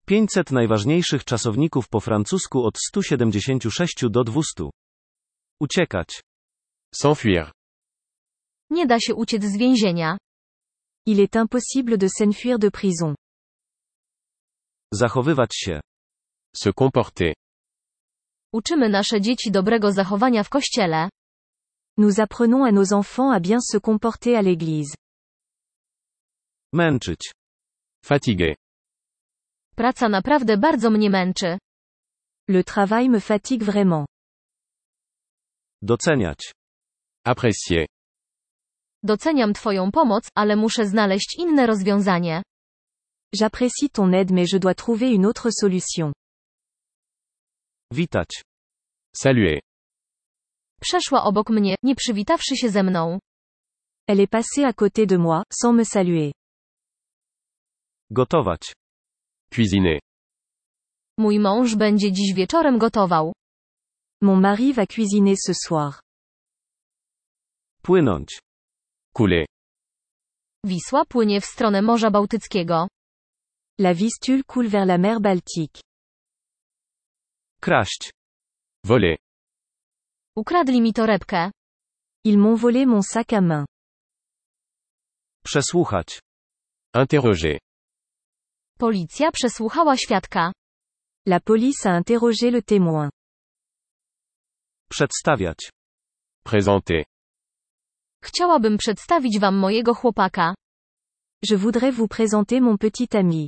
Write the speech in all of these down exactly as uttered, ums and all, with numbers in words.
pięćset najważniejszych czasowników po francusku od stu siedemdziesięciu sześciu do dwustu. Uciekać. S'enfuir. Nie da się uciec z więzienia. Il est impossible de s'enfuir de prison. Zachowywać się. Se comporter. Uczymy nasze dzieci dobrego zachowania w kościele. Nous apprenons à nos enfants à bien se comporter à l'église. Męczyć. Fatigué. Praca naprawdę bardzo mnie męczy. Le travail me fatigue vraiment. Doceniać. Apprécier. Doceniam Twoją pomoc, ale muszę znaleźć inne rozwiązanie. J'apprécie ton aide mais je dois trouver une autre solution. Witać. Saluer. Przeszła obok mnie, nie przywitawszy się ze mną. Elle est passée à côté de moi, sans me saluer. Gotować. Cuisiner. Mój mąż będzie dziś wieczorem gotował. Mon mari va cuisiner ce soir. Płynąć. Couler. Wisła płynie w stronę Morza Bałtyckiego. La Vistule coule vers la mer Baltique. Kraść. Voler. Ukradli mi torebkę. Ils m'ont volé mon sac à main. Przesłuchać. Interroger. Policja przesłuchała świadka. La police a interrogé le témoin. Przedstawiać. Présenter. Chciałabym przedstawić wam mojego chłopaka. Je voudrais vous présenter mon petit ami.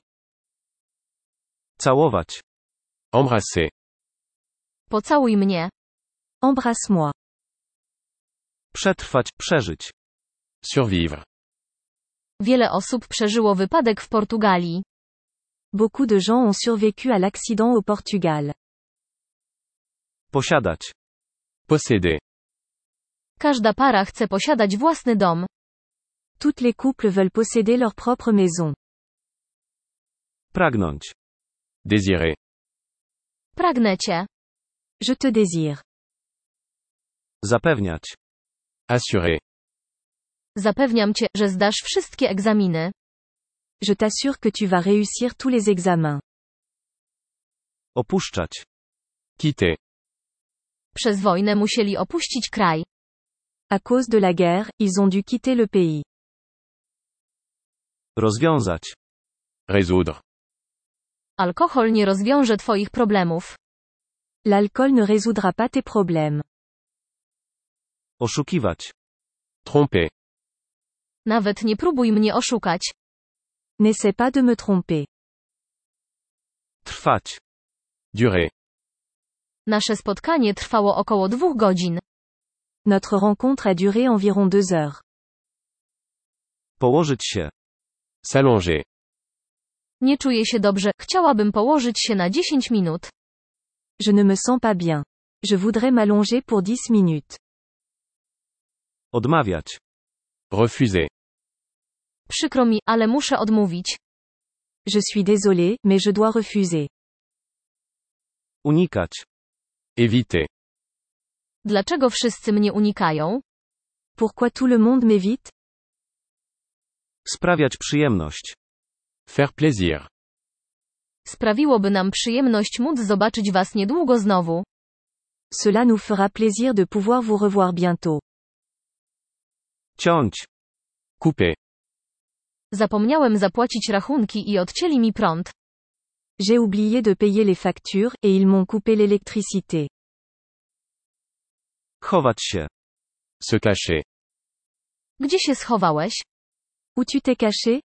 Całować. Embrasser. Pocałuj mnie. Embrasse-moi. Przetrwać, przeżyć. Survivre. Wiele osób przeżyło wypadek w Portugalii. Beaucoup de gens ont survécu à l'accident au Portugal. Posiadać. Posséder. Każda para chce posiadać własny dom. Toutes les couples veulent posséder leur propre maison. Pragnąć. Désirer. Pragnę cię. Je te désire. Zapewniać. Assurer. Zapewniam cię, że zdasz wszystkie egzaminy. Je t'assure que tu vas réussir tous les examens. Opuszczać. Quitter. Przez wojnę musieli opuścić kraj. À cause de la guerre, ils ont dû quitter le pays. Rozwiązać. Résoudre. Alkohol nie rozwiąże twoich problemów. L'alcool ne résoudra pas tes problèmes. Oszukiwać. Tromper. Nawet nie próbuj mnie oszukać. N'essaie pas de me tromper. Trwać. Durer. Nasze spotkanie trwało około dwóch godzin. Notre rencontre a duré environ deux heures. Położyć się. S'allonger. Nie czuję się dobrze, chciałabym położyć się na dziesięć minut. Je ne me sens pas bien. Je voudrais m'allonger pour dix minutes. Odmawiać. Refuser. Przykro mi, ale muszę odmówić. Je suis désolé, mais je dois refuser. Unikać. Éviter. Dlaczego wszyscy mnie unikają? Pourquoi tout le monde m'évite? Sprawiać przyjemność. Faire plaisir. Sprawiłoby nam przyjemność móc zobaczyć was niedługo znowu. Cela nous fera plaisir de pouvoir vous revoir bientôt. Ciąć. Couper. Zapomniałem zapłacić rachunki i odcięli mi prąd. J'ai oublié de payer les factures, et ils m'ont coupé l'électricité. Chować się. Se cacher. Gdzie się schowałeś? Où tu t'es caché?